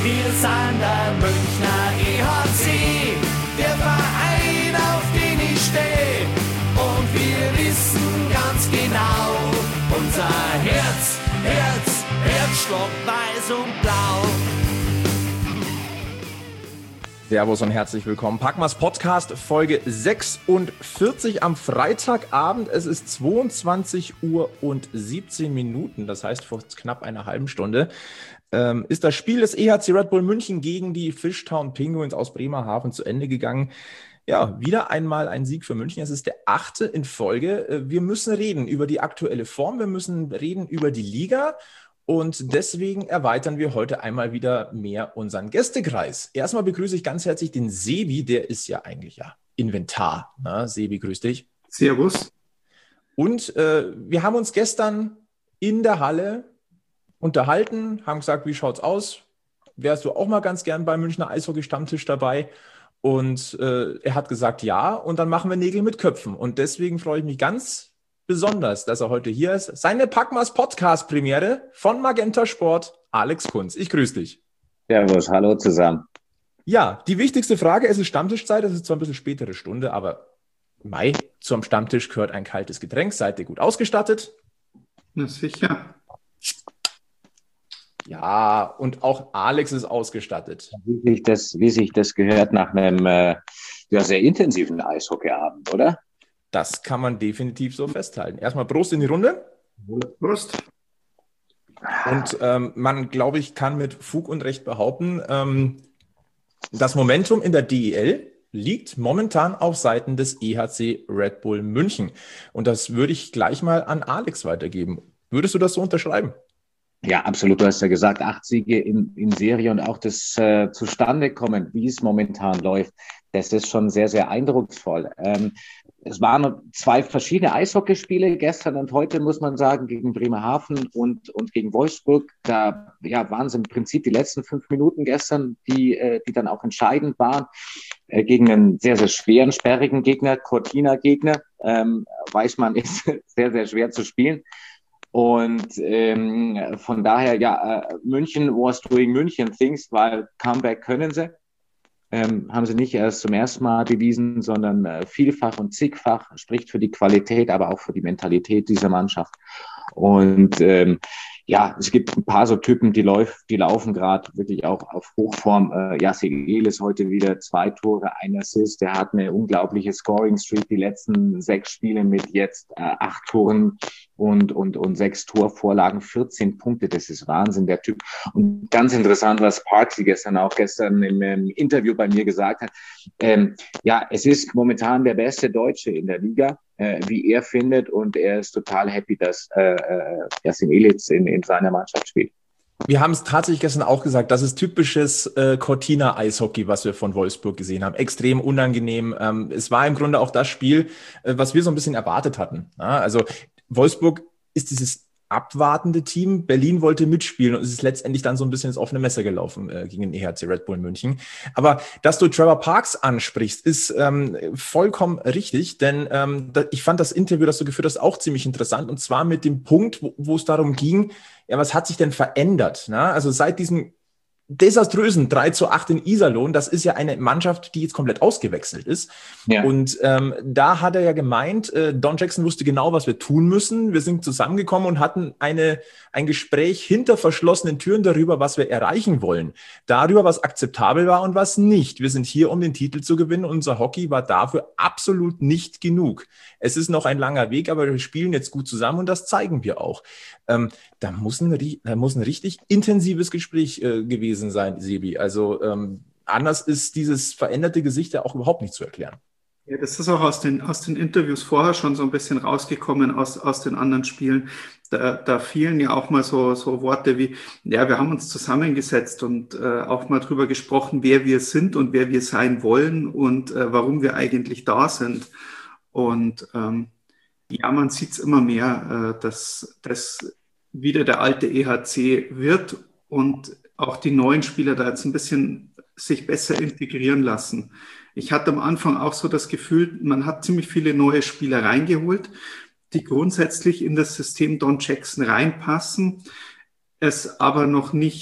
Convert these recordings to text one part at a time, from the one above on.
Wir sind der Münchner EHC, der Verein, auf den ich stehe. Und wir wissen ganz genau, unser Herzschlag weiß und blau. Servus und herzlich willkommen. Packmas Podcast Folge 46 am Freitagabend. Es ist 22 Uhr und 17 Minuten, das heißt vor knapp einer halben Stunde, ist das Spiel des EHC Red Bull München gegen die Fishtown Penguins aus Bremerhaven zu Ende gegangen. Ja, wieder einmal ein Sieg für München. Es ist der 8. in Folge. Wir müssen reden über die aktuelle Form, wir müssen reden über die Liga. Und deswegen erweitern wir heute einmal wieder mehr unseren Gästekreis. Erstmal begrüße ich ganz herzlich den Sebi, der ist ja eigentlich Inventar. Na, Sebi, grüß dich. Servus. Und wir haben uns gestern in der Halle unterhalten, haben gesagt, wie schaut's aus? Wärst du auch mal ganz gern beim Münchner Eishockey-Stammtisch dabei? Und er hat gesagt, ja. Und dann machen wir Nägel mit Köpfen. Und deswegen freue ich mich ganz besonders, dass er heute hier ist. Seine Packmas Podcast-Premiere von Magenta Sport, Alex Kunz. Ich grüße dich. Servus, hallo zusammen. Ja, die wichtigste Frage, es ist Stammtischzeit, es ist zwar ein bisschen spätere Stunde, aber zum Stammtisch gehört ein kaltes Getränk. Seid ihr gut ausgestattet? Na sicher. Ja, und auch Alex ist ausgestattet. Wie sich das gehört nach einem sehr intensiven Eishockeyabend, oder? Das kann man definitiv so festhalten. Erstmal Prost in die Runde. Prost. Und man, glaube ich, kann mit Fug und Recht behaupten, das Momentum in der DEL liegt momentan auf Seiten des EHC Red Bull München. Und das würde ich gleich mal an Alex weitergeben. Würdest du das so unterschreiben? Ja, absolut. Du hast ja gesagt, 8 Siege in Serie und auch das Zustandekommen, wie es momentan läuft, das ist schon sehr, sehr eindrucksvoll. Es waren 2 verschiedene Eishockeyspiele gestern und heute, muss man sagen, gegen Bremerhaven und gegen Wolfsburg. Da waren es im Prinzip die letzten 5 Minuten gestern, die dann auch entscheidend waren, gegen einen sehr, sehr schweren, sperrigen Gegner, Cortina-Gegner. Weiß man, ist sehr, sehr schwer zu spielen. Und von daher, München was doing München things, weil Comeback können sie. Haben sie nicht erst zum ersten Mal bewiesen, sondern vielfach und zigfach, spricht für die Qualität, aber auch für die Mentalität dieser Mannschaft. Und es gibt ein paar so Typen, die laufen gerade wirklich auch auf Hochform. Jacek Elis heute wieder 2 Tore, 1 Assist. Der hat eine unglaubliche Scoring-Streak, die letzten 6 Spiele mit jetzt 8 Toren und 6 Torvorlagen, 14 Punkte. Das ist Wahnsinn, der Typ. Und ganz interessant, was Parksy gestern im Interview bei mir gesagt hat. Es ist momentan der beste Deutsche in der Liga, wie er findet, und er ist total happy, dass Jacek Elis in seiner Mannschaft spielt. Wir haben es tatsächlich gestern auch gesagt, das ist typisches Cortina-Eishockey, was wir von Wolfsburg gesehen haben. Extrem unangenehm. Es war im Grunde auch das Spiel, was wir so ein bisschen erwartet hatten. Ja, also Wolfsburg ist dieses abwartende Team. Berlin wollte mitspielen und es ist letztendlich dann so ein bisschen ins offene Messer gelaufen gegen den EHC Red Bull München. Aber dass du Trevor Parks ansprichst, ist vollkommen richtig, denn ich fand das Interview, das du geführt hast, auch ziemlich interessant, und zwar mit dem Punkt, wo es darum ging, was hat sich denn verändert? Na? Also seit diesem desaströsen 3:8 in Iserlohn, das ist ja eine Mannschaft, die jetzt komplett ausgewechselt ist. Ja. Und da hat er ja gemeint, Don Jackson wusste genau, was wir tun müssen. Wir sind zusammengekommen und hatten ein Gespräch hinter verschlossenen Türen darüber, was wir erreichen wollen. Darüber, was akzeptabel war und was nicht. Wir sind hier, um den Titel zu gewinnen. Unser Hockey war dafür absolut nicht genug. Es ist noch ein langer Weg, aber wir spielen jetzt gut zusammen und das zeigen wir auch. Da muss ein richtig intensives Gespräch gewesen sein, Sebi. Also anders ist dieses veränderte Gesicht ja auch überhaupt nicht zu erklären. Ja, das ist auch aus den Interviews vorher schon so ein bisschen rausgekommen aus den anderen Spielen. Da fielen ja auch mal so Worte wie, ja, wir haben uns zusammengesetzt und auch mal drüber gesprochen, wer wir sind und wer wir sein wollen und warum wir eigentlich da sind. Und man sieht es immer mehr, dass das wieder der alte EHC wird und auch die neuen Spieler da jetzt ein bisschen sich besser integrieren lassen. Ich hatte am Anfang auch so das Gefühl, man hat ziemlich viele neue Spieler reingeholt, die grundsätzlich in das System Don Jackson reinpassen, es aber noch nicht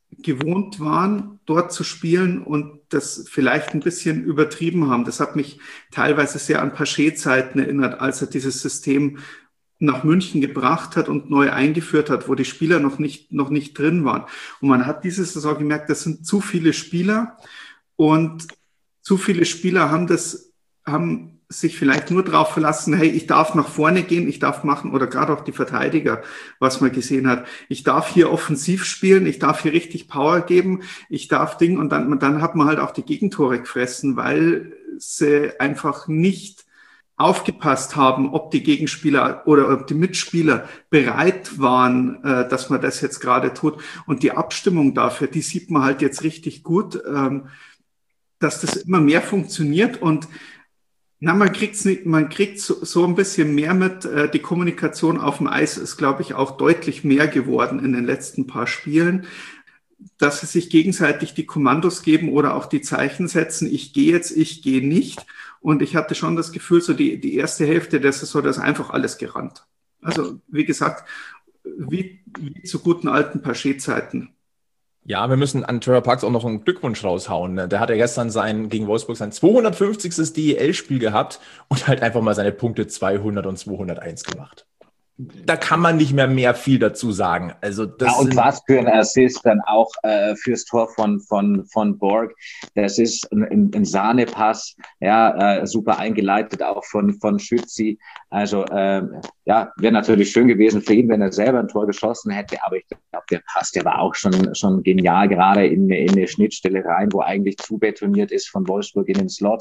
gewohnt waren, dort zu spielen und das vielleicht ein bisschen übertrieben haben. Das hat mich teilweise sehr an Paget-Zeiten erinnert, als er dieses System nach München gebracht hat und neu eingeführt hat, wo die Spieler noch nicht drin waren. Und man hat diese Saison gemerkt, das sind zu viele Spieler und zu viele Spieler haben sich vielleicht nur darauf verlassen, hey, ich darf nach vorne gehen, ich darf machen, oder gerade auch die Verteidiger, was man gesehen hat. Ich darf hier offensiv spielen, ich darf hier richtig Power geben, ich darf Ding, und dann hat man halt auch die Gegentore gefressen, weil sie einfach nicht aufgepasst haben, ob die Gegenspieler oder ob die Mitspieler bereit waren, dass man das jetzt gerade tut. Und die Abstimmung dafür, die sieht man halt jetzt richtig gut, dass das immer mehr funktioniert und man kriegt so ein bisschen mehr mit. Die Kommunikation auf dem Eis ist, glaube ich, auch deutlich mehr geworden in den letzten paar Spielen, dass sie sich gegenseitig die Kommandos geben oder auch die Zeichen setzen. Ich gehe jetzt, ich gehe nicht. Und ich hatte schon das Gefühl, so die erste Hälfte der Saison, da ist einfach alles gerannt. Also, wie gesagt, wie zu guten alten Paget-Zeiten. Ja, wir müssen an Trevor Parks auch noch einen Glückwunsch raushauen. Der hat ja gestern gegen Wolfsburg sein 250. DEL-Spiel gehabt und halt einfach mal seine Punkte 200 und 201 gemacht. Da kann man nicht mehr viel dazu sagen. Also das und was für ein Assist dann auch fürs Tor von Borg. Das ist ein Sahnepass, ja, super eingeleitet auch von Schützi. Also wäre natürlich schön gewesen für ihn, wenn er selber ein Tor geschossen hätte. Aber ich glaube, der Pass, der war auch schon genial, gerade in eine Schnittstelle rein, wo eigentlich zubetoniert ist von Wolfsburg in den Slot.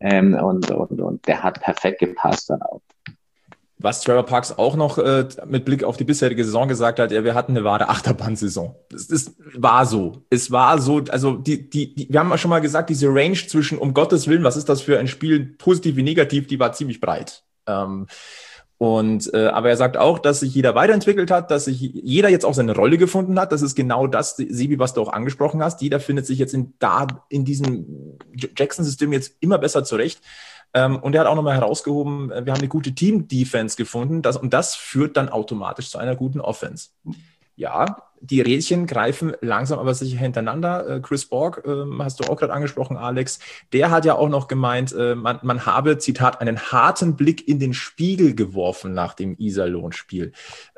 Und der hat perfekt gepasst dann auch. Was Trevor Parks auch noch mit Blick auf die bisherige Saison gesagt hat, wir hatten eine wahre Achterbahnsaison. Es war so. Es war so, also wir haben ja schon mal gesagt, diese Range zwischen, um Gottes Willen, was ist das für ein Spiel, positiv wie negativ, die war ziemlich breit. Aber er sagt auch, dass sich jeder weiterentwickelt hat, dass sich jeder jetzt auch seine Rolle gefunden hat. Das ist genau das, Sebi, was du auch angesprochen hast. Jeder findet sich jetzt in diesem Jackson-System jetzt immer besser zurecht. Und er hat auch nochmal herausgehoben, wir haben eine gute Team-Defense gefunden und das führt dann automatisch zu einer guten Offense. Ja, die Rädchen greifen langsam aber sicher hintereinander. Chris Borg, hast du auch gerade angesprochen, Alex, der hat ja auch noch gemeint, man habe, Zitat, einen harten Blick in den Spiegel geworfen nach dem Iserlohn-Spiel.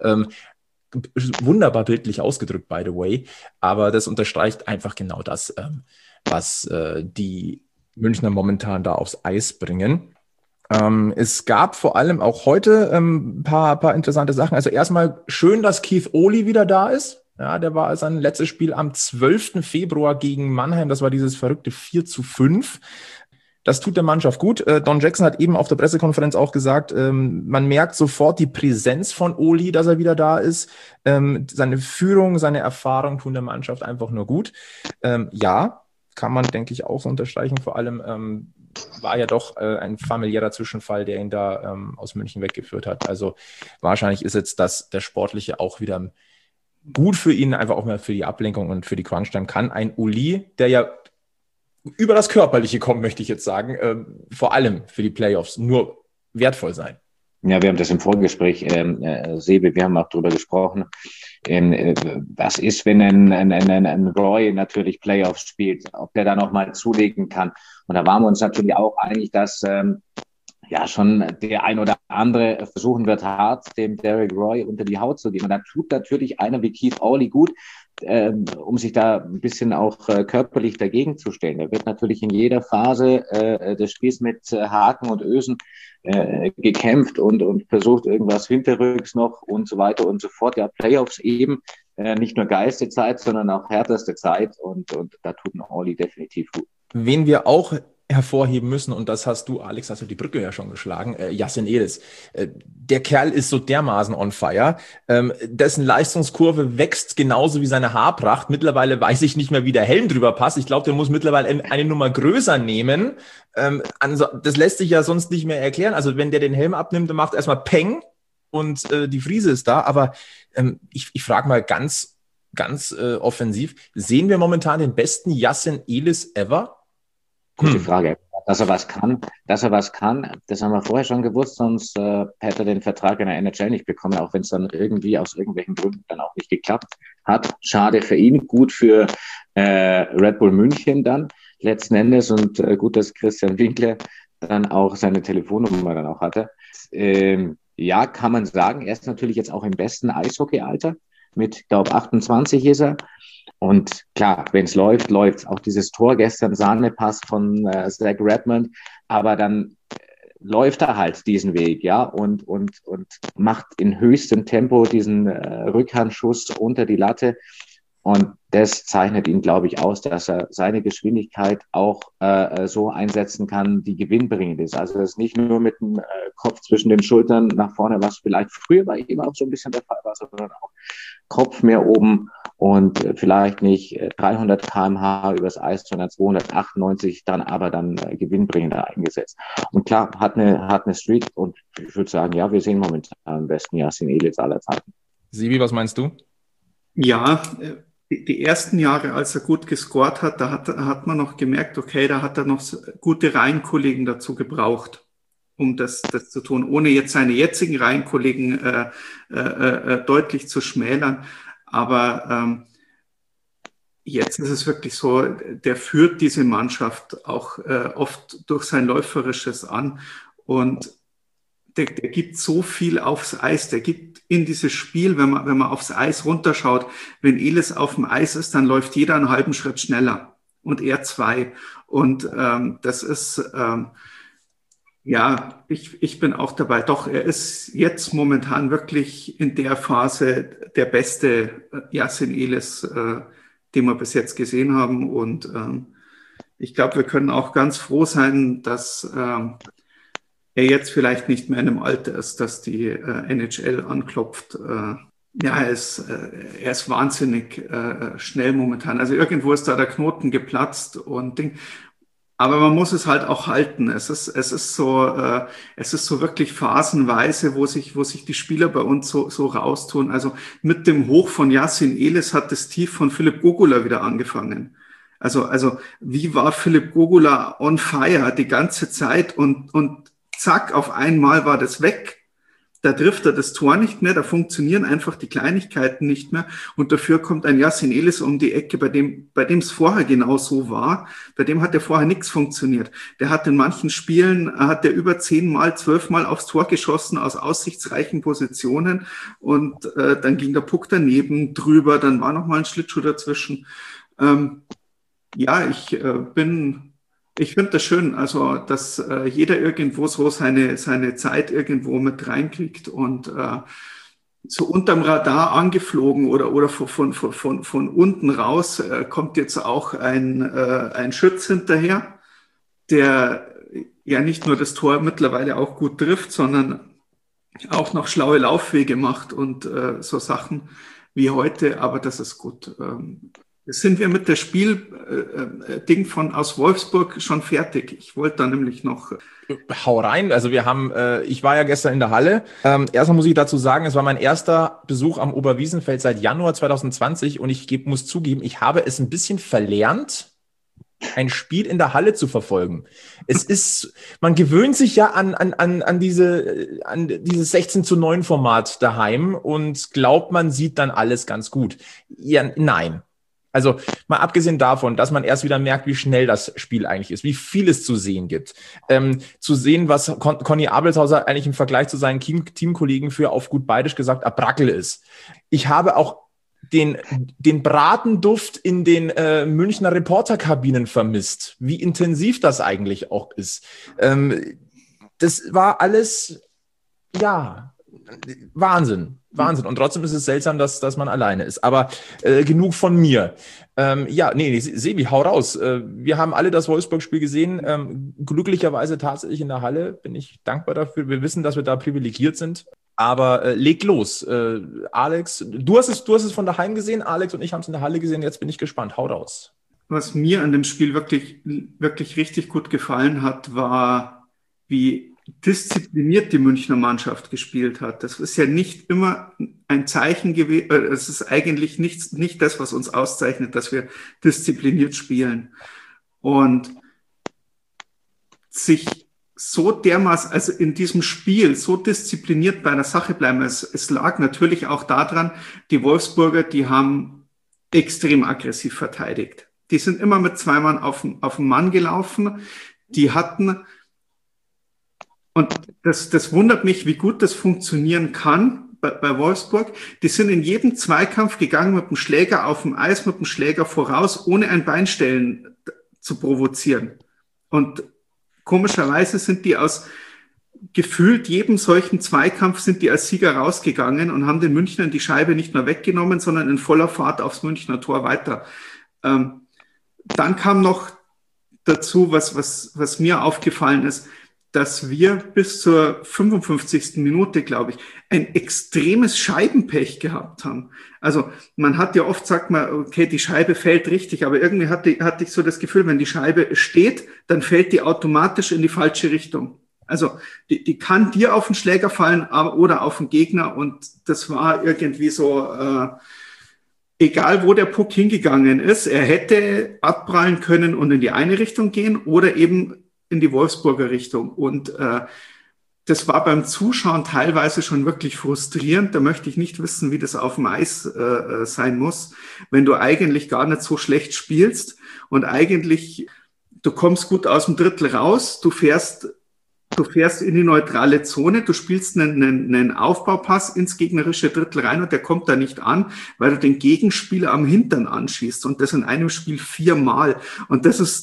Wunderbar bildlich ausgedrückt, by the way, aber das unterstreicht einfach genau das, was die Münchner momentan da aufs Eis bringen. Es gab vor allem auch heute ein paar interessante Sachen. Also erstmal schön, dass Keith Oli wieder da ist. Ja, der war sein letztes Spiel am 12. Februar gegen Mannheim. Das war dieses verrückte 4-5. Das tut der Mannschaft gut. Don Jackson hat eben auf der Pressekonferenz auch gesagt, man merkt sofort die Präsenz von Oli, dass er wieder da ist. Seine Führung, seine Erfahrung tun der Mannschaft einfach nur gut. Ja, kann man, denke ich, auch so unterstreichen. Vor allem war ja doch ein familiärer Zwischenfall, der ihn da aus München weggeführt hat. Also wahrscheinlich ist jetzt der Sportliche auch wieder gut für ihn, einfach auch mal für die Ablenkung und für die Crunch-Time kann ein Uli, der ja über das Körperliche kommt, möchte ich jetzt sagen, vor allem für die Playoffs nur wertvoll sein. Ja, wir haben das im Vorgespräch, Sebe, wir haben auch darüber gesprochen. Was ist, wenn ein Roy natürlich Playoffs spielt, ob der da nochmal zulegen kann? Und da waren wir uns natürlich auch einig, dass schon der ein oder andere versuchen wird, hart dem Derek Roy unter die Haut zu gehen. Und da tut natürlich einer wie Keith Oli gut, um sich da ein bisschen auch körperlich dagegen zu stellen. Er wird natürlich in jeder Phase des Spiels mit Haken und Ösen gekämpft und versucht irgendwas hinterrücks noch und so weiter und so fort. Ja, Playoffs eben nicht nur geilste Zeit, sondern auch härteste Zeit und da tut ein Oli definitiv gut. Wen wir auch hervorheben müssen, und das hast du, Alex, hast du die Brücke ja schon geschlagen, Yassin Elis. Der Kerl ist so dermaßen on fire. Dessen Leistungskurve wächst genauso wie seine Haarpracht. Mittlerweile weiß ich nicht mehr, wie der Helm drüber passt. Ich glaube, der muss mittlerweile eine Nummer größer nehmen. Das lässt sich ja sonst nicht mehr erklären. Also wenn der den Helm abnimmt, dann macht erstmal Peng und die Frise ist da. Aber ich frage mal ganz offensiv, sehen wir momentan den besten Yassin Elis ever? Gute Frage. Dass er was kann, das haben wir vorher schon gewusst, sonst hätte er den Vertrag in der NHL nicht bekommen, auch wenn es dann irgendwie aus irgendwelchen Gründen dann auch nicht geklappt hat. Schade für ihn, gut für Red Bull München dann letzten Endes und gut, dass Christian Winkler dann auch seine Telefonnummer dann auch hatte. Ja, kann man sagen, er ist natürlich jetzt auch im besten Eishockey-Alter. Mit, glaube 28 ist er. Und klar, wenn es läuft, läuft's. Auch dieses Tor gestern, Sahnepass von Zach Redmond. Aber dann läuft er halt diesen Weg, ja, und macht in höchstem Tempo diesen Rückhandschuss unter die Latte. Und das zeichnet ihn, glaube ich, aus, dass er seine Geschwindigkeit auch so einsetzen kann, die gewinnbringend ist. Also das ist nicht nur mit dem Kopf zwischen den Schultern nach vorne, was vielleicht früher bei ihm auch so ein bisschen der Fall war, sondern auch Kopf mehr oben und vielleicht nicht 300 km/h übers Eis, sondern 298, dann aber gewinnbringender eingesetzt. Und klar, hat eine Streak und ich würde sagen, ja, wir sehen momentan am besten Yassin Elis aller Zeiten. Sibi, was meinst du? Ja, die ersten Jahre, als er gut gescored hat, da hat man noch gemerkt, okay, da hat er noch gute Reihenkollegen dazu gebraucht, um das zu tun, ohne jetzt seine jetzigen Reihenkollegen deutlich zu schmälern. Aber jetzt ist es wirklich so, der führt diese Mannschaft auch oft durch sein Läuferisches an und der gibt so viel aufs Eis, der gibt in dieses Spiel, wenn man aufs Eis runterschaut, wenn Elis auf dem Eis ist, dann läuft jeder einen halben Schritt schneller und er 2. Und das ist, ja, ich bin auch dabei. Doch, er ist jetzt momentan wirklich in der Phase der beste Yassin Elis, den wir bis jetzt gesehen haben. Und ich glaube, wir können auch ganz froh sein, dass er jetzt vielleicht nicht mehr in einem Alter ist, dass die NHL anklopft. Ja, er ist wahnsinnig schnell momentan. Also irgendwo ist da der Knoten geplatzt und Ding. Aber man muss es halt auch halten. Es ist so wirklich phasenweise, wo sich die Spieler bei uns so raustun. Also mit dem Hoch von Yassin Elis hat das Tief von Philipp Gogula wieder angefangen. Also wie war Philipp Gogula on fire die ganze Zeit und zack, auf einmal war das weg. Da trifft er das Tor nicht mehr, da funktionieren einfach die Kleinigkeiten nicht mehr und dafür kommt ein Yassin Elis um die Ecke, bei dem es vorher genau so war. Bei dem hat ja vorher nichts funktioniert. Der hat in manchen Spielen, über 10-mal, 12-mal aufs Tor geschossen aus aussichtsreichen Positionen und dann ging der Puck daneben drüber, dann war nochmal ein Schlittschuh dazwischen. Ja, ich finde das schön, also dass jeder irgendwo so seine Zeit irgendwo mit reinkriegt und so unterm Radar angeflogen oder von unten raus kommt jetzt auch ein Schütz hinterher, der ja nicht nur das Tor mittlerweile auch gut trifft, sondern auch noch schlaue Laufwege macht und so Sachen wie heute, aber das ist gut. Sind wir mit der Spielding aus Wolfsburg schon fertig? Ich wollte da nämlich noch... Hau rein. Also ich war ja gestern in der Halle. Erstmal muss ich dazu sagen, es war mein erster Besuch am Oberwiesenfeld seit Januar 2020 und muss zugeben, ich habe es ein bisschen verlernt, ein Spiel in der Halle zu verfolgen. Man gewöhnt sich ja an dieses 16:9 Format daheim und glaubt, man sieht dann alles ganz gut. Ja, nein. Also mal abgesehen davon, dass man erst wieder merkt, wie schnell das Spiel eigentlich ist, wie viel es zu sehen gibt. Zu sehen, was Conny Abelshauser eigentlich im Vergleich zu seinen Teamkollegen für auf gut bayerisch gesagt Abrackel ist. Ich habe auch den Bratenduft in den Münchner Reporterkabinen vermisst, wie intensiv das eigentlich auch ist. Das war alles, ja, Wahnsinn. Und trotzdem ist es seltsam, dass man alleine ist. Aber genug von mir. Sebi, hau raus. Wir haben alle das Wolfsburg-Spiel gesehen. Glücklicherweise tatsächlich in der Halle. Bin ich dankbar dafür. Wir wissen, dass wir da privilegiert sind. Aber leg los. Alex, du hast es von daheim gesehen. Alex und ich haben es in der Halle gesehen. Jetzt bin ich gespannt. Hau raus. Was mir an dem Spiel wirklich, wirklich richtig gut gefallen hat, war, wie diszipliniert die Münchner Mannschaft gespielt hat. Das ist ja nicht immer ein Zeichen gewesen, es ist eigentlich nicht das, was uns auszeichnet, dass wir diszipliniert spielen. Und sich so dermaßen, also in diesem Spiel so diszipliniert bei einer Sache bleiben. Es lag natürlich auch daran, die Wolfsburger, die haben extrem aggressiv verteidigt. Die sind immer mit 2 Mann auf den Mann gelaufen. Die hatten, und das wundert mich, wie gut das funktionieren kann bei Wolfsburg. Die sind in jedem Zweikampf gegangen mit dem Schläger auf dem Eis, mit dem Schläger voraus, ohne ein Beinstellen zu provozieren. Und komischerweise sind die aus gefühlt jedem solchen Zweikampf sind die als Sieger rausgegangen und haben den Münchnern die Scheibe nicht nur weggenommen, sondern in voller Fahrt aufs Münchner Tor weiter. Dann kam noch dazu, was mir aufgefallen ist, dass wir bis zur 55. Minute, glaube ich, ein extremes Scheibenpech gehabt haben. Also man hat ja oft, sagt man, okay, die Scheibe fällt richtig, aber irgendwie hatte ich so das Gefühl, wenn die Scheibe steht, dann fällt die automatisch in die falsche Richtung. Also die kann dir auf den Schläger fallen oder auf den Gegner, und das war irgendwie so, egal wo der Puck hingegangen ist, er hätte abprallen können und in die eine Richtung gehen oder eben in die Wolfsburger Richtung. Und das war beim Zuschauen teilweise schon wirklich frustrierend. Da möchte ich nicht wissen, wie das auf dem Eis sein muss, wenn du eigentlich gar nicht so schlecht spielst und eigentlich, du kommst gut aus dem Drittel raus, du fährst in die neutrale Zone, du spielst einen Aufbaupass ins gegnerische Drittel rein und der kommt da nicht an, weil du den Gegenspieler am Hintern anschießt, und das in einem Spiel 4-mal. Und das ist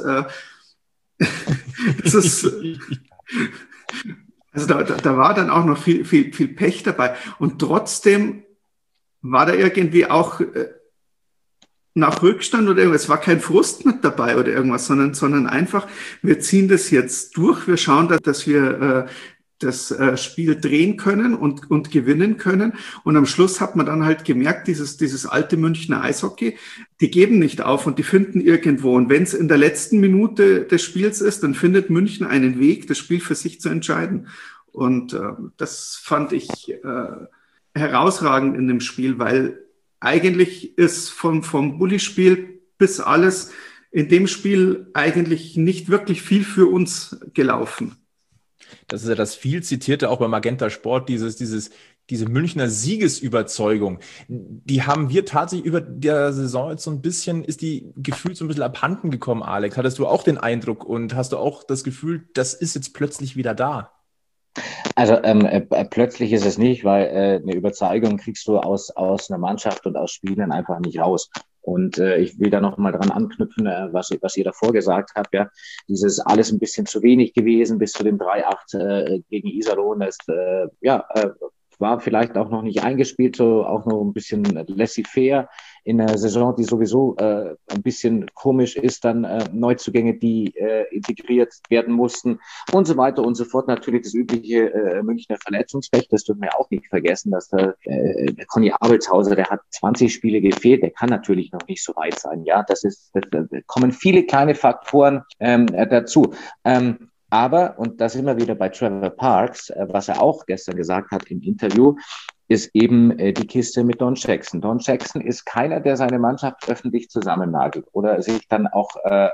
also da war dann auch noch viel Pech dabei. Und trotzdem war da irgendwie auch nach Rückstand oder irgendwas, es war kein Frust mit dabei oder irgendwas, sondern einfach, wir ziehen das jetzt durch, wir schauen, dass wir das Spiel drehen können und gewinnen können. Und am Schluss hat man dann halt gemerkt, dieses alte Münchner Eishockey, die geben nicht auf und die finden irgendwo. Und wenn es in der letzten Minute des Spiels ist, dann findet München einen Weg, das Spiel für sich zu entscheiden. Und das fand ich herausragend in dem Spiel, weil eigentlich ist vom Bulli-Spiel bis alles in dem Spiel eigentlich nicht wirklich viel für uns gelaufen. Das ist ja das viel zitierte auch bei Magenta Sport, diese Münchner Siegesüberzeugung. Die haben wir tatsächlich über der Saison jetzt so ein bisschen, ist die gefühlt so ein bisschen abhanden gekommen, Alex. Hattest du auch den Eindruck und hast du auch das Gefühl, das ist jetzt plötzlich wieder da? Also plötzlich ist es nicht, weil eine Überzeugung kriegst du aus einer Mannschaft und aus Spielern einfach nicht raus. Und ich will da noch mal dran anknüpfen, was ihr davor gesagt habt, ja, dieses alles ein bisschen zu wenig gewesen bis zu dem 3-8 gegen Iserlohn. Das war vielleicht auch noch nicht eingespielt, so auch noch ein bisschen laissez-faire in einer Saison, die sowieso ein bisschen komisch ist, dann Neuzugänge, die integriert werden mussten und so weiter und so fort. Natürlich das übliche Münchner Verletzungspech, das dürfen wir auch nicht vergessen, dass der Conny Abelshauser, der hat 20 Spiele gefehlt, der kann natürlich noch nicht so weit sein. Ja, da kommen viele kleine Faktoren dazu. Aber, und da sind wir wieder bei Trevor Parks, was er auch gestern gesagt hat im Interview, ist eben die Kiste mit Don Jackson. Don Jackson ist keiner, der seine Mannschaft öffentlich zusammennagelt oder sich dann auch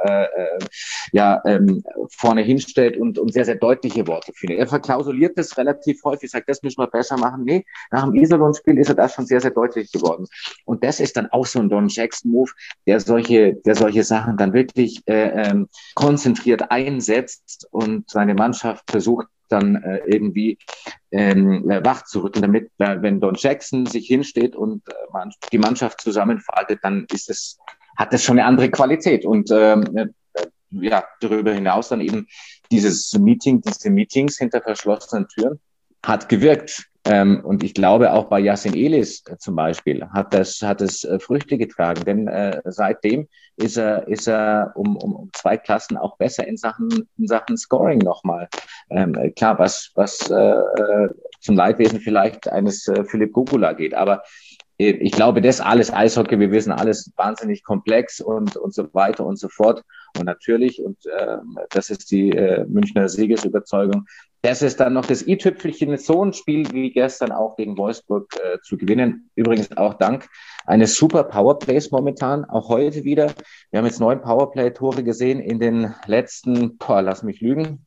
vorne hinstellt und sehr, sehr deutliche Worte findet. Er verklausuliert das relativ häufig, sagt, das müssen wir besser machen. Nee, nach dem Iserlohn-Spiel ist er da schon sehr, sehr deutlich geworden. Und das ist dann auch so ein Don Jackson-Move, der solche Sachen dann wirklich konzentriert einsetzt und seine Mannschaft versucht, dann irgendwie wach zu rütteln, damit, wenn Don Jackson sich hinsteht und die Mannschaft zusammenfaltet, dann hat das schon eine andere Qualität. Und darüber hinaus dann eben diese Meetings hinter verschlossenen Türen hat gewirkt. Und ich glaube, auch bei Yassin Elis zum Beispiel hat es Früchte getragen, denn seitdem ist er um 2 Klassen auch besser in Sachen Scoring nochmal. Klar, was zum Leidwesen vielleicht eines Philipp Gugula geht, aber Ich glaube, das alles Eishockey, wir wissen alles wahnsinnig komplex und so weiter und so fort. Und natürlich, und das ist die Münchner Siegesüberzeugung, das ist dann noch das i-Tüpfelchen, so ein Spiel wie gestern auch gegen Wolfsburg zu gewinnen. Übrigens auch dank eines super Powerplays momentan, auch heute wieder. Wir haben jetzt 9 Powerplay-Tore gesehen in den letzten, lass mich lügen,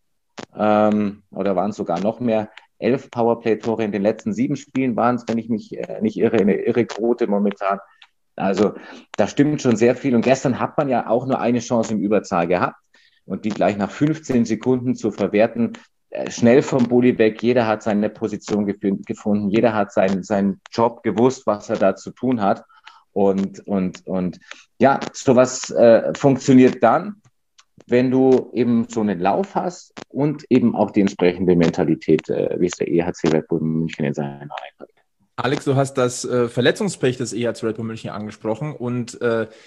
oder waren es sogar noch mehr, 11 Powerplay-Tore in den letzten 7 Spielen waren es, wenn ich mich nicht irre, eine irre Quote momentan. Also da stimmt schon sehr viel. Und gestern hat man ja auch nur eine Chance im Überzahl gehabt und die gleich nach 15 Sekunden zu verwerten, schnell vom Bulli weg. Jeder hat seine Position gefunden, jeder hat seinen Job gewusst, was er da zu tun hat. Und ja, sowas funktioniert dann, wenn du eben so einen Lauf hast und eben auch die entsprechende Mentalität, wie es der EHC Red Bull München in seinen Reihen hat. Alex, du hast das Verletzungspech des EHC Red Bull München angesprochen und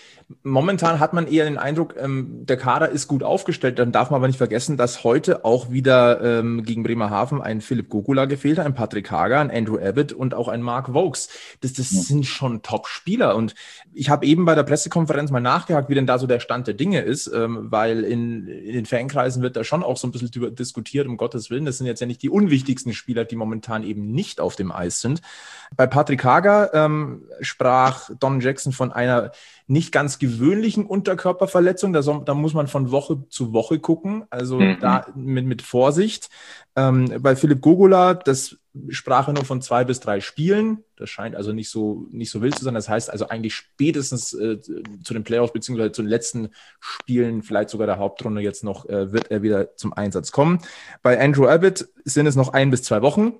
momentan hat man eher den Eindruck, der Kader ist gut aufgestellt. Dann darf man aber nicht vergessen, dass heute auch wieder gegen Bremerhaven ein Philipp Gogula gefehlt hat, ein Patrick Hager, ein Andrew Abbott und auch ein Mark Vokes. Das sind schon Top-Spieler. Und ich habe eben bei der Pressekonferenz mal nachgehakt, wie denn da so der Stand der Dinge ist, weil in den Fankreisen wird da schon auch so ein bisschen drüber diskutiert, um Gottes Willen. Das sind jetzt ja nicht die unwichtigsten Spieler, die momentan eben nicht auf dem Eis sind. Bei Patrick Hager sprach Don Jackson von einer nicht ganz gewöhnlichen Unterkörperverletzung. Da muss man von Woche zu Woche gucken, also da mit Vorsicht. Bei Philipp Gogula, das sprach er nur von 2 bis 3 Spielen. Das scheint also nicht so wild zu sein. Das heißt also eigentlich spätestens zu den Playoffs beziehungsweise zu den letzten Spielen, vielleicht sogar der Hauptrunde jetzt noch, wird er wieder zum Einsatz kommen. Bei Andrew Abbott sind es noch 1 bis 2 Wochen.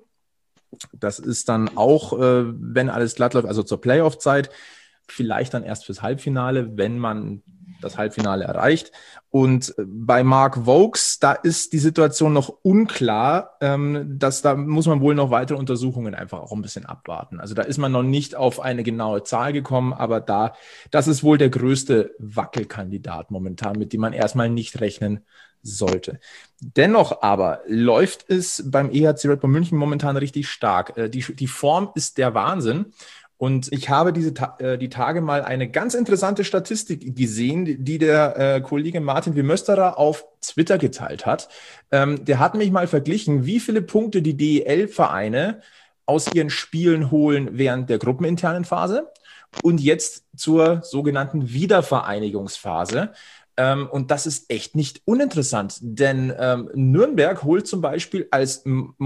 Das ist dann auch, wenn alles glatt läuft, also zur Playoff-Zeit, vielleicht dann erst fürs Halbfinale, wenn man das Halbfinale erreicht. Und bei Mark Vokes, da ist die Situation noch unklar. Da muss man wohl noch weitere Untersuchungen einfach auch ein bisschen abwarten. Also da ist man noch nicht auf eine genaue Zahl gekommen, aber das ist wohl der größte Wackelkandidat momentan, mit dem man erstmal nicht rechnen sollte. Dennoch aber läuft es beim EHC Red Bull München momentan richtig stark. Die Form ist der Wahnsinn. Und ich habe die Tage mal eine ganz interessante Statistik gesehen, die der Kollege Martin Wimösterer auf Twitter geteilt hat. Der hat mich mal verglichen, wie viele Punkte die DEL-Vereine aus ihren Spielen holen während der gruppeninternen Phase und jetzt zur sogenannten Wiedervereinigungsphase. Und das ist echt nicht uninteressant, denn Nürnberg holt zum Beispiel da ist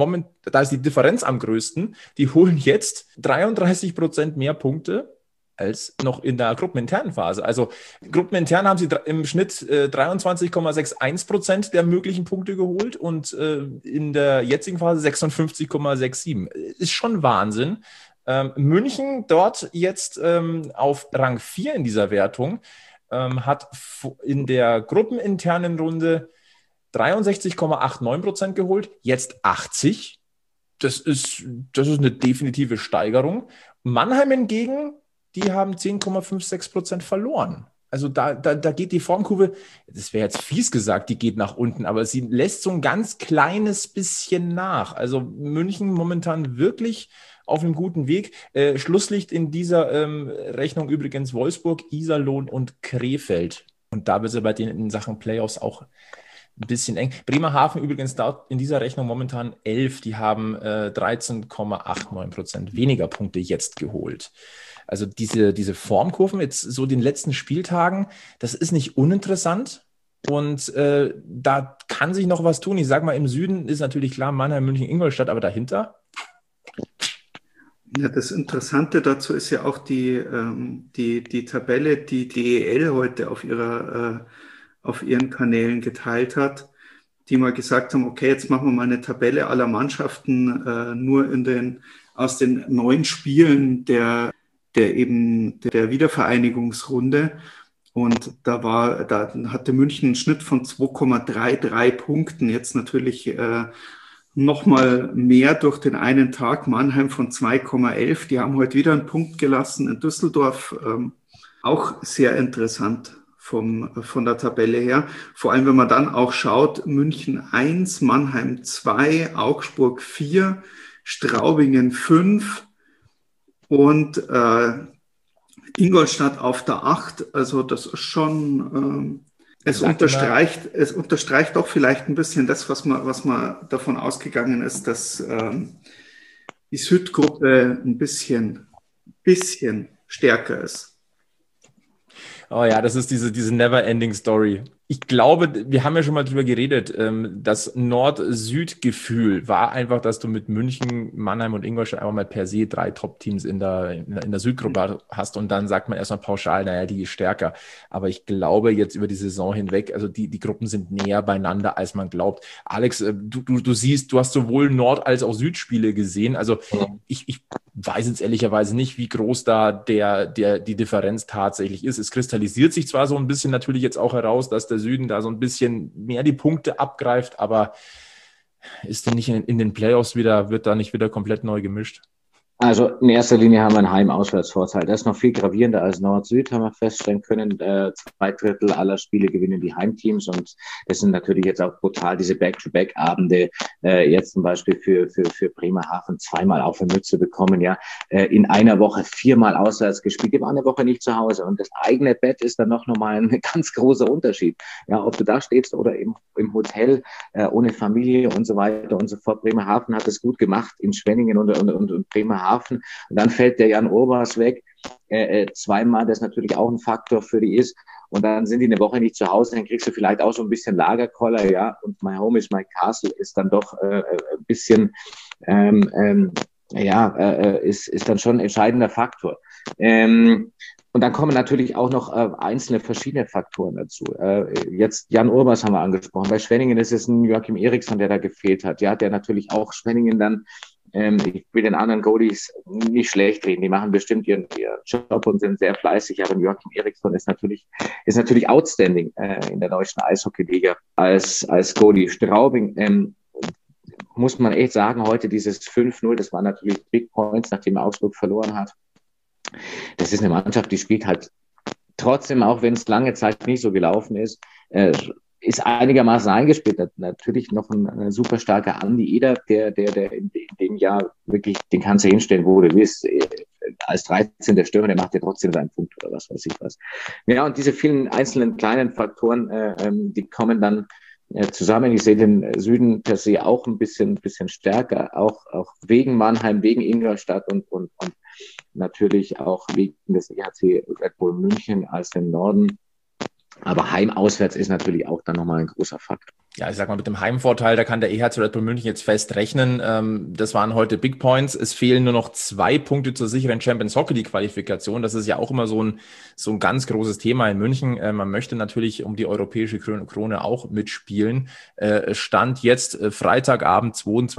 die Differenz am größten, die holen jetzt 33% mehr Punkte als noch in der gruppeninternen Phase. Also gruppenintern haben sie im Schnitt 23,61% der möglichen Punkte geholt und in der jetzigen Phase 56,67%. Ist schon Wahnsinn. München dort jetzt auf Rang 4 in dieser Wertung, hat in der gruppeninternen Runde 63,89% geholt, jetzt 80%. Das ist eine definitive Steigerung. Mannheim hingegen, die haben 10,56% verloren. Also da geht die Formkurve, das wäre jetzt fies gesagt, die geht nach unten, aber sie lässt so ein ganz kleines bisschen nach. Also München momentan wirklich auf einem guten Weg. Schlusslicht in dieser Rechnung übrigens Wolfsburg, Iserlohn und Krefeld. Und da wird es bei denen in Sachen Playoffs auch ein bisschen eng. Bremerhaven übrigens dort in dieser Rechnung momentan 11. Die haben 13,89% weniger Punkte jetzt geholt. Also diese Formkurven jetzt so den letzten Spieltagen, das ist nicht uninteressant. Und da kann sich noch was tun. Ich sage mal, im Süden ist natürlich klar Mannheim, München, Ingolstadt, aber dahinter... Ja, das Interessante dazu ist ja auch die Tabelle, die DEL heute auf ihren Kanälen geteilt hat, die mal gesagt haben, okay, jetzt machen wir mal eine Tabelle aller Mannschaften nur aus den 9 Spielen der Wiedervereinigungsrunde. Und da hatte München einen Schnitt von 2,33 Punkten, jetzt natürlich nochmal mehr durch den einen Tag. Mannheim von 2,11. Die haben heute wieder einen Punkt gelassen in Düsseldorf. Auch sehr interessant von der Tabelle her. Vor allem, wenn man dann auch schaut, München 1, Mannheim 2, Augsburg 4, Straubingen 5 und und Ingolstadt auf der 8. Also das ist schon, es unterstreicht auch vielleicht ein bisschen das, was man davon ausgegangen ist, dass die Südgruppe ein bisschen stärker ist. Oh ja, das ist diese never-ending Story. Ich glaube, wir haben ja schon mal drüber geredet, das Nord-Süd-Gefühl war einfach, dass du mit München, Mannheim und Ingolstadt einfach mal per se 3 Top-Teams in der Südgruppe hast und dann sagt man erstmal pauschal, naja, die ist stärker. Aber ich glaube jetzt über die Saison hinweg, also die Gruppen sind näher beieinander, als man glaubt. Alex, du siehst, du hast sowohl Nord- als auch Südspiele gesehen. Also ich weiß jetzt ehrlicherweise nicht, wie groß da die Differenz tatsächlich ist. Es kristallisiert sich zwar so ein bisschen natürlich jetzt auch heraus, dass der Süden da so ein bisschen mehr die Punkte abgreift, aber ist denn nicht in den Playoffs wird da nicht wieder komplett neu gemischt? Also in erster Linie haben wir einen Heim-Auswärtsvorteil. Das ist noch viel gravierender als Nord-Süd, haben wir feststellen können. 2/3 aller Spiele gewinnen die Heimteams und das sind natürlich jetzt auch brutal diese Back-to-Back-Abende. Jetzt zum Beispiel für Bremerhaven 2-mal auf die Mütze bekommen, ja. In einer Woche 4-mal auswärts gespielt, die waren eine Woche nicht zu Hause und das eigene Bett ist dann noch mal ein ganz großer Unterschied. Ja, ob du da stehst oder im Hotel ohne Familie und so weiter und so fort. Bremerhaven hat es gut gemacht in Schwenningen und Bremerhaven. Und dann fällt der Jan Urbas weg, 2-mal, das natürlich auch ein Faktor für die ist. Und dann sind die eine Woche nicht zu Hause, dann kriegst du vielleicht auch so ein bisschen Lagerkoller, ja. Und My Home is My Castle ist dann doch ein bisschen, ist dann schon ein entscheidender Faktor. Und dann kommen natürlich auch noch einzelne verschiedene Faktoren dazu. Jetzt Jan Urbas haben wir angesprochen. Bei Schwenningen ist es ein Joachim Eriksson, der da gefehlt hat. Ja, der natürlich auch Schwenningen dann ich will den anderen Goalies nicht schlecht reden. Die machen bestimmt ihren Job und sind sehr fleißig. Aber Joachim Eriksson ist natürlich outstanding in der deutschen Eishockey-Liga als Goalie. Straubing muss man echt sagen, heute dieses 5-0, das war natürlich Big Points, nachdem Augsburg verloren hat. Das ist eine Mannschaft, die spielt halt trotzdem, auch wenn es lange Zeit nicht so gelaufen ist, ist einigermaßen eingespielt. Natürlich noch ein super starker Andi Eder, der in dem Jahr wirklich, den kannst du hinstellen, wo du willst. Als 13. Stürmer, der macht ja trotzdem seinen Punkt oder was weiß ich was. Ja, und diese vielen einzelnen kleinen Faktoren, die kommen dann zusammen. Ich sehe den Süden per se auch ein bisschen stärker, auch wegen Mannheim, wegen Ingolstadt und natürlich auch wegen des EHC Red Bull München als den Norden. Aber Heim-Auswärts ist natürlich auch dann nochmal ein großer Faktor. Ja, ich sag mal, mit dem Heimvorteil, da kann der EHC Red Bull München jetzt fest rechnen. Das waren heute Big Points. Es fehlen nur noch 2 Punkte zur sicheren Champions Hockey League Qualifikation. Das ist ja auch immer so ein ganz großes Thema in München. Man möchte natürlich um die europäische Krone auch mitspielen. Stand jetzt Freitagabend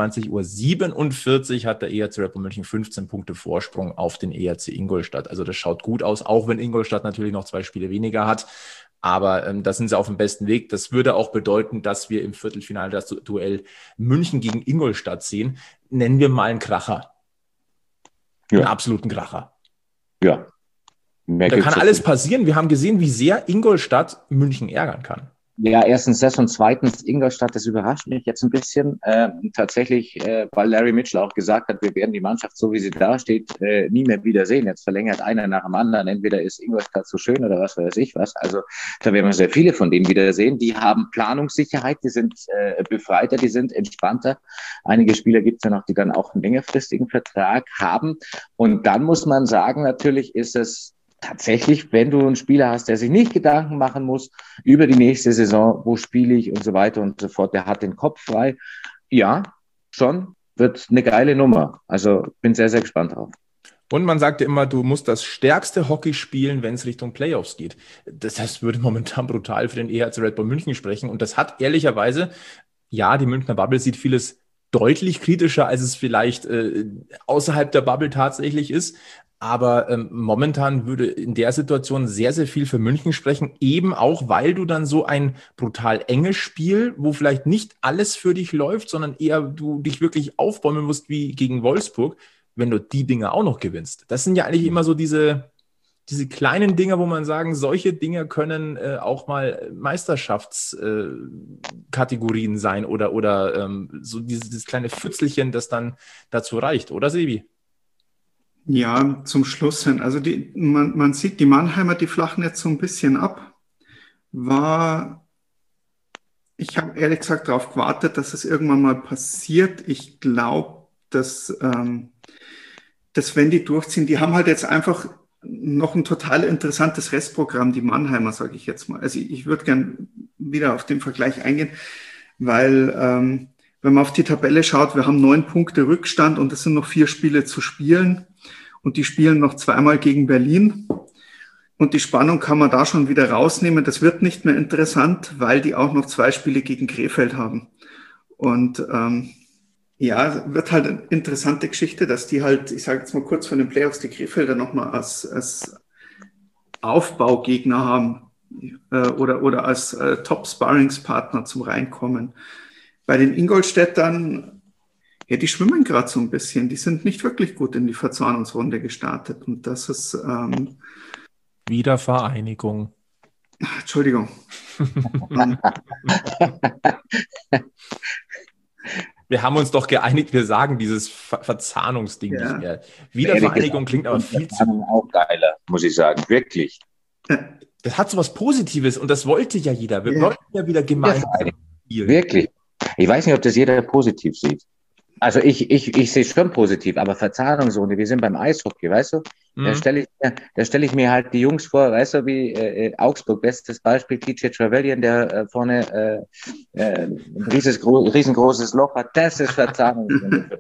22:47 Uhr hat der EHC Red Bull München 15 Punkte Vorsprung auf den EHC Ingolstadt. Also das schaut gut aus, auch wenn Ingolstadt natürlich noch 2 Spiele weniger hat. Aber da sind sie auf dem besten Weg. Das würde auch bedeuten, dass wir im Viertelfinale das Duell München gegen Ingolstadt sehen. Nennen wir mal einen Kracher. Ja. Einen absoluten Kracher. Ja. Da kann alles passieren. Wir haben gesehen, wie sehr Ingolstadt München ärgern kann. Ja, erstens das und zweitens Ingolstadt, das überrascht mich jetzt ein bisschen. Tatsächlich, weil Larry Mitchell auch gesagt hat, wir werden die Mannschaft, so wie sie da steht, nie mehr wiedersehen. Jetzt verlängert einer nach dem anderen. Entweder ist Ingolstadt so schön oder was weiß ich was. Also da werden wir sehr viele von denen wiedersehen. Die haben Planungssicherheit, die sind befreiter, die sind entspannter. Einige Spieler gibt es ja noch, die dann auch einen längerfristigen Vertrag haben. Und dann muss man sagen, natürlich ist es tatsächlich, wenn du einen Spieler hast, der sich nicht Gedanken machen muss über die nächste Saison, wo spiele ich und so weiter und so fort, der hat den Kopf frei. Ja, schon, wird eine geile Nummer. Also bin sehr, sehr gespannt drauf. Und man sagte immer, du musst das stärkste Hockey spielen, wenn es Richtung Playoffs geht. Das würde momentan brutal für den EHC Red Bull München sprechen. Und das hat ehrlicherweise, ja, die Münchner Bubble sieht vieles deutlich kritischer, als es vielleicht außerhalb der Bubble tatsächlich ist. Aber momentan würde in der Situation sehr, sehr viel für München sprechen, eben auch, weil du dann so ein brutal enges Spiel, wo vielleicht nicht alles für dich läuft, sondern eher du dich wirklich aufbäumen musst wie gegen Wolfsburg, wenn du die Dinge auch noch gewinnst. Das sind ja eigentlich immer so diese kleinen Dinge, wo man sagen, solche Dinge können auch mal Meisterschaftskategorien sein oder so dieses kleine Pfützelchen, das dann dazu reicht, oder Sebi? Ja, zum Schluss hin. Also man sieht, die Mannheimer, die flachen jetzt so ein bisschen ab. Ich habe ehrlich gesagt darauf gewartet, dass es irgendwann mal passiert. Ich glaube, dass wenn die durchziehen, die haben halt jetzt einfach noch ein total interessantes Restprogramm, die Mannheimer, sage ich jetzt mal. Also ich würde gern wieder auf den Vergleich eingehen, weil wenn man auf die Tabelle schaut, wir haben 9 Punkte Rückstand und es sind noch 4 Spiele zu spielen und die spielen noch zweimal gegen Berlin und die Spannung kann man da schon wieder rausnehmen. Das wird nicht mehr interessant, weil die auch noch 2 Spiele gegen Krefeld haben. Und ja, wird halt eine interessante Geschichte, dass die halt, ich sage jetzt mal kurz von den Playoffs, die Krefelder nochmal als Aufbaugegner haben oder als Top-Sparringspartner zum Reinkommen. Bei den Ingolstädtern, ja, die schwimmen gerade so ein bisschen. Die sind nicht wirklich gut in die Verzahnungsrunde gestartet. Und das ist Wiedervereinigung. Entschuldigung. Wir haben uns doch geeinigt, wir sagen dieses Verzahnungsding nicht mehr. Wiedervereinigung klingt aber viel zu... Auch geiler, muss ich sagen, wirklich. Das hat so was Positives und das wollte ja jeder. Wir wollten ja wieder gemeinsam spielen. Wirklich. Ich weiß nicht, ob das jeder positiv sieht. Also ich sehe es schon positiv, aber Verzahnungsrunde, wir sind beim Eishockey, weißt du? Da stell ich mir halt die Jungs vor, weißt du, wie Augsburg, bestes Beispiel, TJ Trevelyan, der vorne ein riesengroßes Loch hat, das ist Verzahnungsrunde.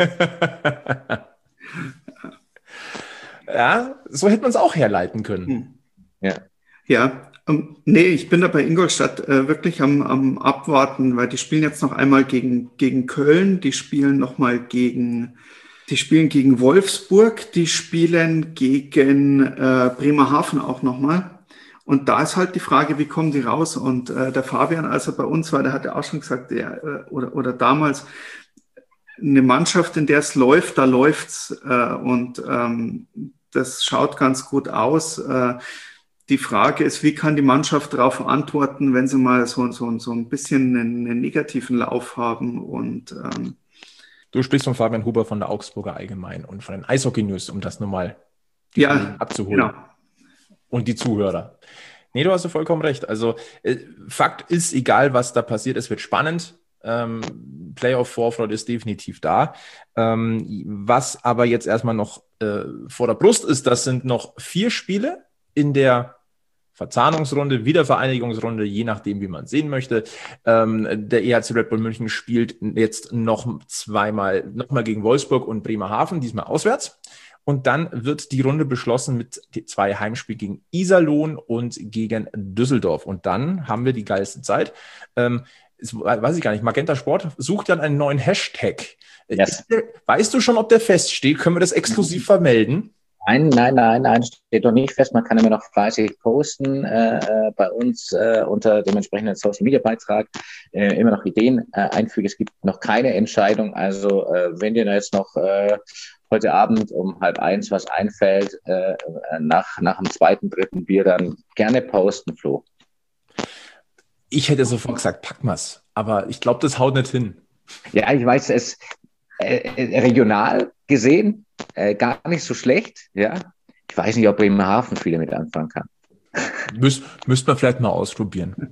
Ja, so hätte man es auch herleiten können. Ja, nee, ich bin da bei Ingolstadt wirklich am Abwarten, weil die spielen jetzt noch einmal gegen Köln, die spielen gegen Wolfsburg, die spielen gegen Bremerhaven auch nochmal. Und da ist halt die Frage, wie kommen die raus? Und der Fabian, als er bei uns war, der hat ja auch schon gesagt, oder damals, eine Mannschaft, in der es läuft, da läuft's. Und das schaut ganz gut aus. Die Frage ist, wie kann die Mannschaft darauf antworten, wenn sie mal so ein bisschen einen negativen Lauf haben? Und du sprichst von Fabian Huber von der Augsburger Allgemein und von den Eishockey News, um das nochmal abzuholen. Genau. Und die Zuhörer. Nee, du hast ja vollkommen recht. Also Fakt ist, egal was da passiert, es wird spannend. Playoff-Vorfreude ist definitiv da. Was aber jetzt erstmal noch vor der Brust ist, das sind noch 4 Spiele in der Verzahnungsrunde, Wiedervereinigungsrunde, je nachdem, wie man es sehen möchte. Der EHC Red Bull München spielt jetzt nochmal gegen Wolfsburg und Bremerhaven, diesmal auswärts. Und dann wird die Runde beschlossen mit 2 Heimspielen gegen Iserlohn und gegen Düsseldorf. Und dann haben wir die geilste Zeit. Weiß ich gar nicht, Magenta Sport sucht dann einen neuen Hashtag. Yes. Weißt du schon, ob der feststeht? Können wir das exklusiv vermelden? Nein, steht noch nicht fest. Man kann immer noch fleißig posten bei uns unter dem entsprechenden Social-Media-Beitrag, immer noch Ideen einfügen. Es gibt noch keine Entscheidung. Also wenn dir jetzt noch heute Abend um 12:30 was einfällt, nach dem 2., 3. Bier, dann gerne posten, Flo. Ich hätte sofort gesagt, pack mal's. Aber ich glaube, das haut nicht hin. Ja, ich weiß, es regional gesehen gar nicht so schlecht. Ja, ich weiß nicht, ob Bremerhaven viele mit anfangen kann. Müsste man vielleicht mal ausprobieren.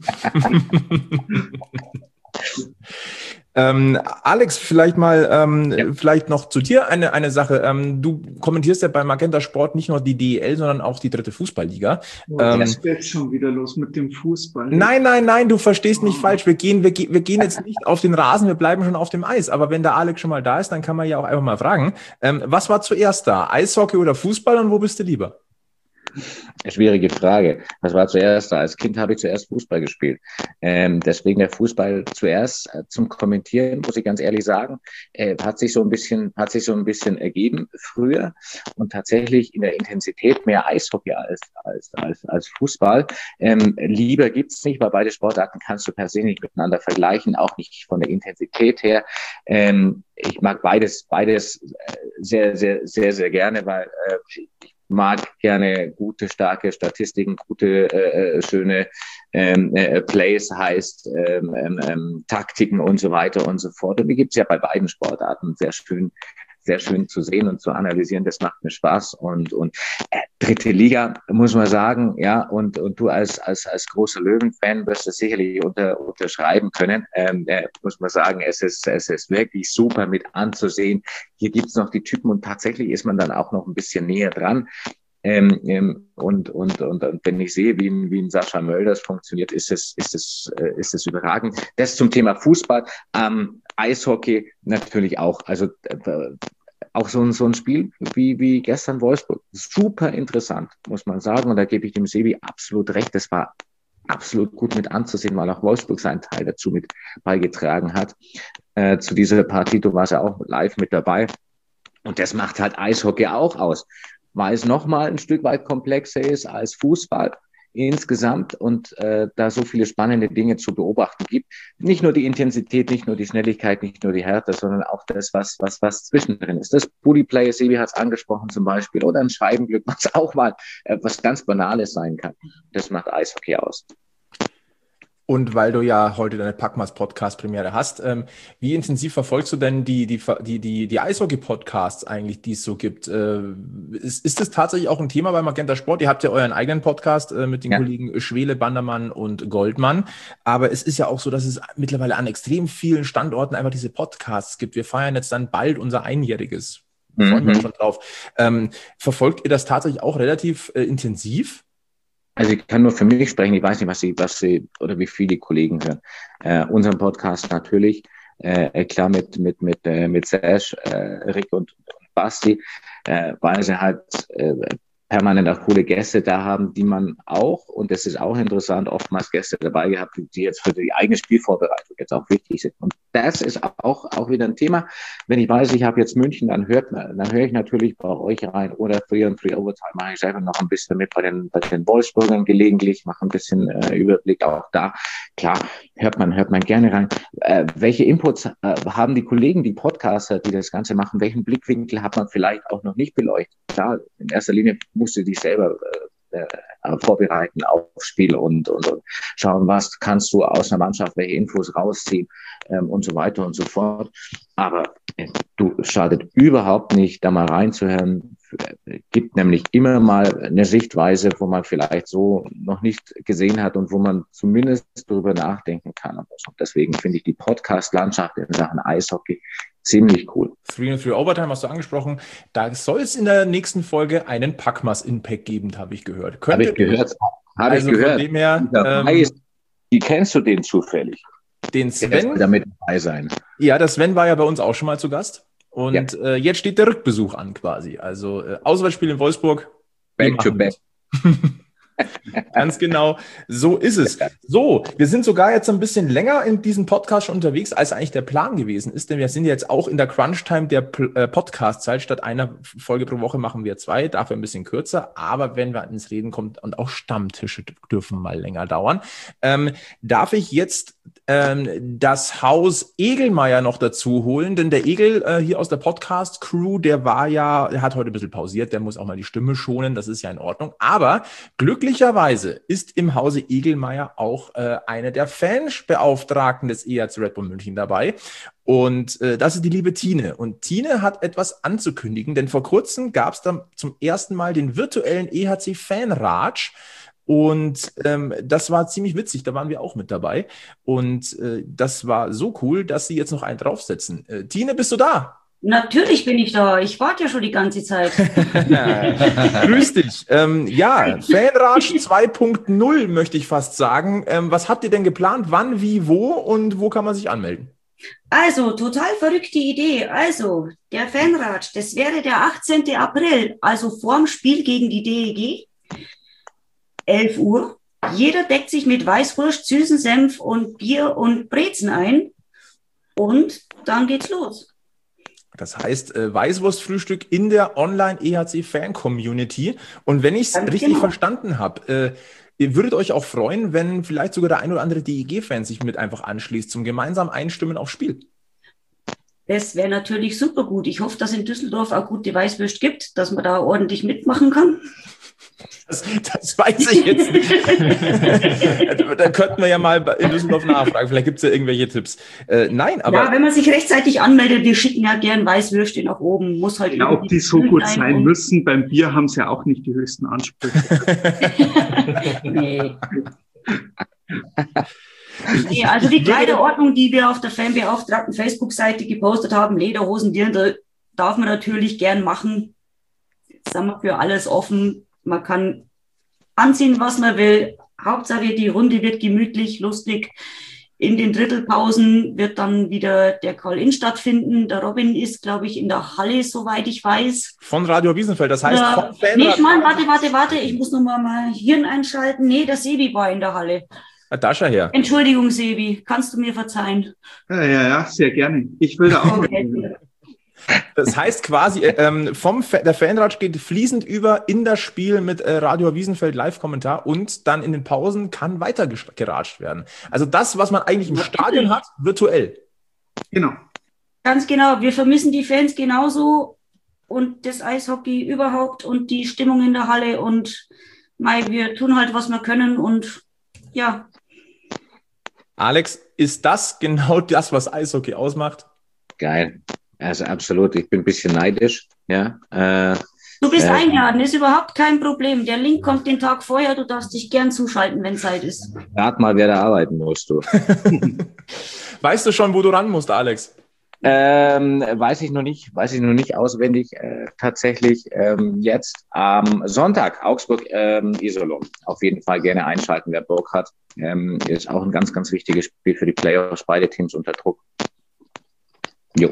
Alex, vielleicht noch zu dir eine Sache. Du kommentierst ja bei Magenta Sport nicht nur die DEL, sondern auch die 3. Fußballliga. Das geht schon wieder los mit dem Fußball. Nein, du verstehst mich falsch. Wir gehen jetzt nicht auf den Rasen, wir bleiben schon auf dem Eis. Aber wenn der Alex schon mal da ist, dann kann man ja auch einfach mal fragen, was war zuerst da? Eishockey oder Fußball und wo bist du lieber? Schwierige Frage. Was war zuerst da? Als Kind habe ich zuerst Fußball gespielt. Deswegen der Fußball zuerst zum Kommentieren, muss ich ganz ehrlich sagen, hat sich so ein bisschen ergeben früher und tatsächlich in der Intensität mehr Eishockey als Fußball. Lieber gibt's nicht, weil beide Sportarten kannst du per se nicht miteinander vergleichen, auch nicht von der Intensität her. Ich mag beides sehr, sehr, sehr, sehr gerne, weil ich mag gerne gute, starke Statistiken, gute, schöne Plays, heißt Taktiken und so weiter und so fort. Und die gibt's ja bei beiden Sportarten sehr schön sehr schön zu sehen und zu analysieren. Das macht mir Spaß. Und dritte Liga, muss man sagen, ja, und du als großer Löwen-Fan wirst das sicherlich unterschreiben können. Muss man sagen, es ist wirklich super mit anzusehen. Hier gibt's noch die Typen und tatsächlich ist man dann auch noch ein bisschen näher dran. Und wenn ich sehe, wie ein Sascha Mölders funktioniert, ist es überragend. Das zum Thema Fußball. Eishockey natürlich auch. Also auch so ein Spiel wie gestern Wolfsburg. Super interessant, muss man sagen. Und da gebe ich dem Sebi absolut recht. Das war absolut gut mit anzusehen, weil auch Wolfsburg seinen Teil dazu mit beigetragen hat. Zu dieser Partie, du warst ja auch live mit dabei. Und das macht halt Eishockey auch aus, weil es nochmal ein Stück weit komplexer ist als Fußball insgesamt und da so viele spannende Dinge zu beobachten gibt. Nicht nur die Intensität, nicht nur die Schnelligkeit, nicht nur die Härte, sondern auch das, was zwischendrin ist. Das Bullyplay, Sebi hat es angesprochen zum Beispiel, oder ein Scheibenglück, was auch mal was ganz Banales sein kann. Das macht Eishockey aus. Und weil du ja heute deine Packmas-Podcast-Premiere hast, wie intensiv verfolgst du denn die Eishockey-Podcasts eigentlich, die es so gibt? Ist das tatsächlich auch ein Thema bei Magenta Sport? Ihr habt ja euren eigenen Podcast mit den Kollegen Schwele, Bandermann und Goldmann. Aber es ist ja auch so, dass es mittlerweile an extrem vielen Standorten einfach diese Podcasts gibt. Wir feiern jetzt dann bald unser Einjähriges. Freuen wir uns schon drauf. Verfolgt ihr das tatsächlich auch relativ intensiv? Also ich kann nur für mich sprechen, ich weiß nicht, was Sie oder wie viele Kollegen hören. Unseren Podcast natürlich, klar mit Sash, Rick und Basti, weil sie halt permanent auch coole Gäste da haben, die man auch, und das ist auch interessant, oftmals Gäste dabei gehabt, die jetzt für die eigene Spielvorbereitung jetzt auch wichtig sind. Und das ist auch wieder ein Thema. Wenn ich weiß, ich habe jetzt München, dann höre ich natürlich bei euch rein oder Free und Free Overtime mache ich selber noch ein bisschen mit bei den Wolfsburgern gelegentlich, mache ein bisschen Überblick auch da. Klar, hört man gerne rein. Welche Inputs haben die Kollegen, die Podcaster, die das Ganze machen? Welchen Blickwinkel hat man vielleicht auch noch nicht beleuchtet? Klar, in erster Linie musst du dich selber vorbereiten auf Spiel und schauen, was kannst du aus einer Mannschaft, welche Infos rausziehen und so weiter und so fort. Aber du schadet überhaupt nicht, da mal reinzuhören. Gibt nämlich immer mal eine Sichtweise, wo man vielleicht so noch nicht gesehen hat und wo man zumindest darüber nachdenken kann. Und deswegen finde ich die Podcast-Landschaft in Sachen Eishockey ziemlich cool. 3-3 Overtime hast du angesprochen. Da soll es in der nächsten Folge einen Packmas-Impact geben, habe ich gehört. Habe ich gehört. Von dem her, wie kennst du den zufällig? Den Sven. Der damit dabei sein. Ja, der Sven war ja bei uns auch schon mal zu Gast. Und jetzt steht der Rückbesuch an quasi. Also Auswärtsspiel in Wolfsburg. Back to back. Ganz genau, so ist es. So, wir sind sogar jetzt ein bisschen länger in diesem Podcast schon unterwegs, als eigentlich der Plan gewesen ist, denn wir sind jetzt auch in der Crunch-Time der Podcast-Zeit. Statt einer Folge pro Woche machen wir 2, dafür ein bisschen kürzer, aber wenn wir ins Reden kommen und auch Stammtische dürfen mal länger dauern, darf ich jetzt das Haus Egelmeier noch dazu holen, denn der Egel hier aus der Podcast-Crew, der hat heute ein bisschen pausiert, der muss auch mal die Stimme schonen, das ist ja in Ordnung, aber glücklicherweise ist im Hause Egelmeier auch eine der Fanbeauftragten des EHC Red Bull München dabei. Und das ist die liebe Tine. Und Tine hat etwas anzukündigen, denn vor kurzem gab es dann zum ersten Mal den virtuellen EHC Fanratsch. Und das war ziemlich witzig, da waren wir auch mit dabei. Und das war so cool, dass sie jetzt noch einen draufsetzen. Tine, bist du da? Natürlich bin ich da. Ich warte ja schon die ganze Zeit. Grüß dich. Fanratsch 2.0 möchte ich fast sagen. Was habt ihr denn geplant? Wann, wie, wo und wo kann man sich anmelden? Also, total verrückte Idee. Also, der Fanratsch, das wäre der 18. April, also vorm Spiel gegen die DEG. 11 Uhr. Jeder deckt sich mit Weißwurst, süßen Senf und Bier und Brezen ein. Und dann geht's los. Das heißt, Weißwurstfrühstück in der Online-EHC-Fan-Community. Und wenn ich es richtig verstanden habe, ihr würdet euch auch freuen, wenn vielleicht sogar der ein oder andere DEG-Fan sich mit einfach anschließt zum gemeinsamen Einstimmen aufs Spiel. Das wäre natürlich super gut. Ich hoffe, dass es in Düsseldorf auch gute Weißwürst gibt, dass man da ordentlich mitmachen kann. Das weiß ich jetzt nicht. Da könnten wir ja mal in Düsseldorf nachfragen. Vielleicht gibt es ja irgendwelche Tipps. Nein, aber... Ja, wenn man sich rechtzeitig anmeldet, wir schicken ja gern Weißwürste nach oben. Muss halt ja, ob die so gut sein müssen, beim Bier haben sie ja auch nicht die höchsten Ansprüche. Nee. Nee, also die Kleiderordnung, die wir auf der Fanbeauftragten Facebook-Seite gepostet haben, Lederhosen, Dirndl, darf man natürlich gern machen. Jetzt sind wir für alles offen. Man kann anziehen, was man will. Hauptsache, die Runde wird gemütlich, lustig. In den Drittelpausen wird dann wieder der Call-In stattfinden. Der Robin ist, glaube ich, in der Halle, soweit ich weiß. Von Radio Wiesenfeld, das heißt von Fanrad. Nee, warte. Ich muss nochmal mein Hirn einschalten. Nee, der Sebi war in der Halle. Da schau her. Entschuldigung, Sebi, kannst du mir verzeihen? Ja, sehr gerne. Ich will da auch Okay. Das heißt quasi, der Fanratsch geht fließend über in das Spiel mit Radio Wiesenfeld Live-Kommentar und dann in den Pausen kann weiter geratscht werden. Also das, was man eigentlich im Stadion hat, virtuell. Genau. Ganz genau. Wir vermissen die Fans genauso und das Eishockey überhaupt und die Stimmung in der Halle und wir tun halt, was wir können und ja. Alex, ist das genau das, was Eishockey ausmacht? Geil. Also absolut, ich bin ein bisschen neidisch. Ja. Du bist eingeladen, ist überhaupt kein Problem. Der Link kommt den Tag vorher, du darfst dich gern zuschalten, wenn Zeit ist. Rat mal, wer da arbeiten muss, du. Weißt du schon, wo du ran musst, Alex? Weiß ich noch nicht auswendig. Tatsächlich jetzt am Sonntag Augsburg Iserlohn. Auf jeden Fall gerne einschalten, wer Bock hat. Ist auch ein ganz, ganz wichtiges Spiel für die Playoffs, beide Teams unter Druck. Jo.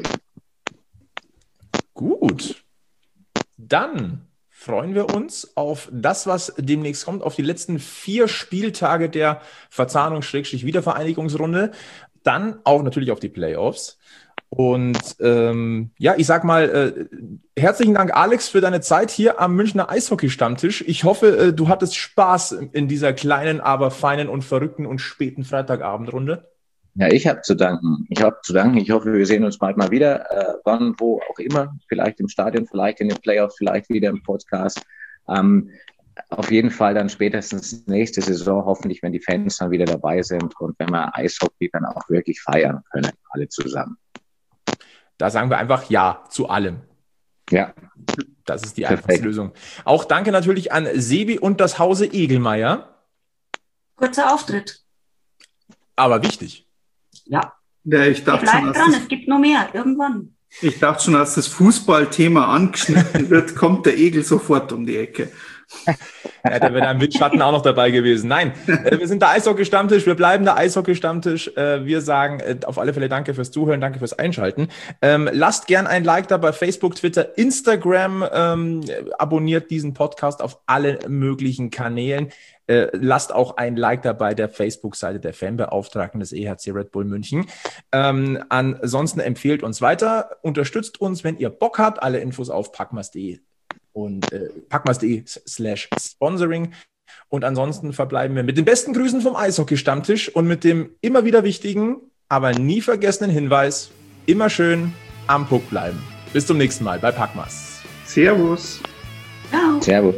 Gut. Dann freuen wir uns auf das, was demnächst kommt, auf die letzten 4 Spieltage der Verzahnungs-Wiedervereinigungsrunde. Dann auch natürlich auf die Playoffs. Und ich sag mal, herzlichen Dank, Alex, für deine Zeit hier am Münchner Eishockey-Stammtisch. Ich hoffe, du hattest Spaß in dieser kleinen, aber feinen und verrückten und späten Freitagabendrunde. Ja, ich habe zu danken. Ich hoffe, wir sehen uns bald mal wieder, wann, wo auch immer. Vielleicht im Stadion, vielleicht in den Playoffs, vielleicht wieder im Podcast. Auf jeden Fall dann spätestens nächste Saison, hoffentlich, wenn die Fans dann wieder dabei sind und wenn wir Eishockey dann auch wirklich feiern können, alle zusammen. Da sagen wir einfach Ja zu allem. Ja. Das ist die einfachste Lösung. Auch danke natürlich an Sebi und das Hause Egelmeier. Kurzer Auftritt. Aber wichtig. Ja. Ja, ich dachte schon, dran, es gibt noch mehr, irgendwann. Ich dachte schon, als das Fußballthema angeschnitten wird, kommt der Egel sofort um die Ecke. Ja, da wäre ein Windschatten auch noch dabei gewesen. Nein, wir sind der Eishockey-Stammtisch, wir bleiben der Eishockey-Stammtisch. Wir sagen auf alle Fälle danke fürs Zuhören, danke fürs Einschalten. Lasst gern ein Like da bei Facebook, Twitter, Instagram. Abonniert diesen Podcast auf alle möglichen Kanälen. Lasst auch ein Like dabei der Facebook-Seite der Fanbeauftragten des EHC Red Bull München. Ansonsten empfehlt uns weiter, unterstützt uns, wenn ihr Bock habt. Alle Infos auf packmas.de und packmas.de/sponsoring. Und ansonsten verbleiben wir mit den besten Grüßen vom Eishockey-Stammtisch und mit dem immer wieder wichtigen, aber nie vergessenen Hinweis, immer schön am Puck bleiben. Bis zum nächsten Mal bei Packmas. Servus. Ciao. Servus.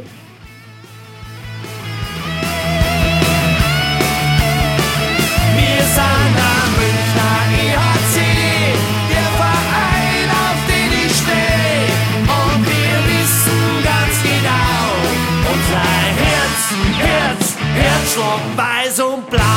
Wir sind der Münchner EHC, der Verein, auf den ich stehe. Und wir wissen ganz genau, unser Herzschlag weiß und blau.